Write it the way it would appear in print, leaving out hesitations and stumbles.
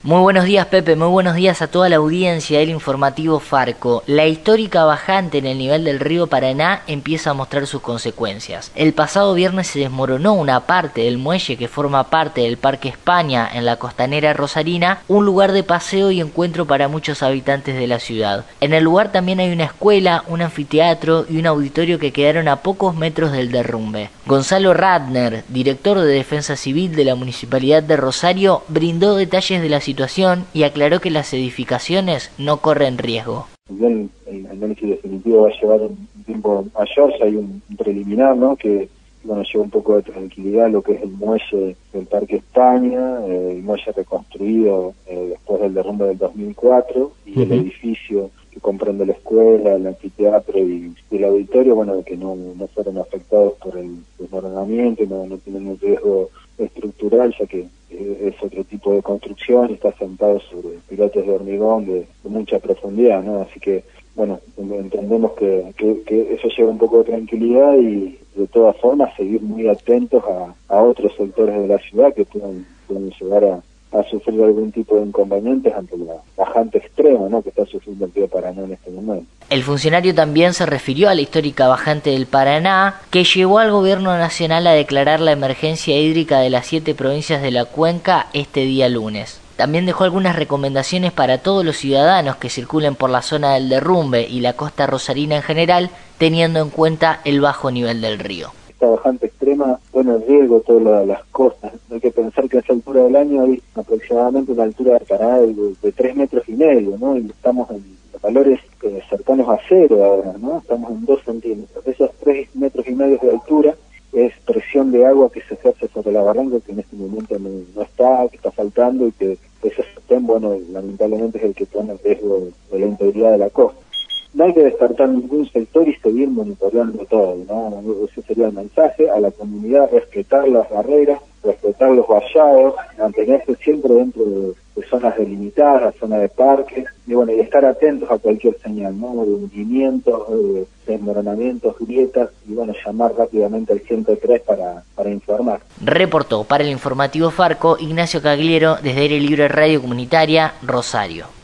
Muy buenos días, Pepe, muy buenos días a toda la audiencia del informativo Farco. La histórica bajante en el nivel del río Paraná empieza a mostrar sus consecuencias. El pasado viernes se desmoronó una parte del muelle que forma parte del Parque España en la costanera rosarina, un lugar de paseo y encuentro para muchos habitantes de la ciudad. En el lugar también hay una escuela, un anfiteatro y un auditorio que quedaron a pocos metros del derrumbe. Gonzalo Radner, director de Defensa Civil de la Municipalidad de Rosario, brindó detalles de la situación y aclaró que las edificaciones no corren riesgo. Bien, el análisis definitivo va a llevar un tiempo mayor, ya hay un preliminar, ¿no? Que lleva un poco de tranquilidad lo que es el muelle del Parque España, el muelle reconstruido después del derrumbe del 2004 y el edificio que comprende la escuela, el anfiteatro y el auditorio, que no fueron afectados por el desmoronamiento, no tienen un riesgo estructural, ya que es otro tipo de construcción y está asentado sobre pilotes de hormigón de mucha profundidad, ¿no? Así que, entendemos que eso lleva un poco de tranquilidad y de todas formas seguir muy atentos a otros sectores de la ciudad que pueden llegar a sufrir algún tipo de inconvenientes ante la bajante extrema, ¿no?, que está sufriendo el río Paraná en este momento. El funcionario también se refirió a la histórica bajante del Paraná, que llevó al gobierno nacional a declarar la emergencia hídrica de las 7 provincias de la cuenca este día lunes. También dejó algunas recomendaciones para todos los ciudadanos que circulen por la zona del derrumbe y la costa rosarina en general, teniendo en cuenta el bajo nivel del río. Esta bajante extrema pone en riesgo todas las costas. Hay que pensar que a esa altura del año hay aproximadamente una altura de Paraná de 3,5 metros, ¿no? Y estamos en valores cercanos a cero ahora, ¿no? Estamos en 2 centímetros. Esos 3,5 metros de altura es presión de agua que se ejerce sobre la barranca, que en este momento no está, que está faltando, y que ese sostén, lamentablemente es el que pone en riesgo de la integridad de la costa. No hay que descartar ningún sector y seguir monitoreando todo, ¿no? Ese sería el mensaje a la comunidad: respetar las barreras, respetar los vallados, mantenerse siempre dentro de zonas delimitadas, zonas de parques, y estar atentos a cualquier señal, ¿no?, de hundimientos, desmoronamientos, grietas, y llamar rápidamente al 103 para informar. Reportó para el informativo Farco Ignacio Cagliero desde Aire Libre Radio Comunitaria, Rosario.